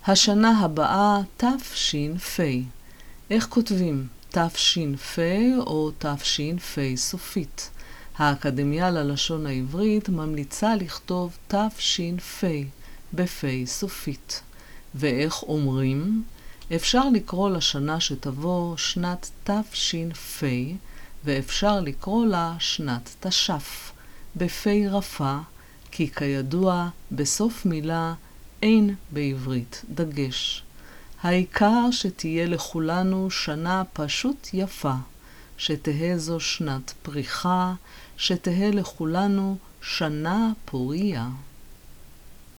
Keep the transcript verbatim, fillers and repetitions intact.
השנה הבאה תש"פ. איך כותבים? תש"פ או תש"פ סופית? האקדמיה ללשון העברית ממליצה לכתוב תש"פ בפ' סופית. ואיך אומרים? אפשר לקרוא לשנה שתבוא שנת תש"פ, ואפשר לקרוא לה שנת תש"ף, בפ' רפה, כי כידוע בסוף מילה אין בעברית דגש. העיקר שתהיה לכולנו שנה פשוט יפה, שתהא זו שנת פריחה, שתהא לכולנו שנה פוריה.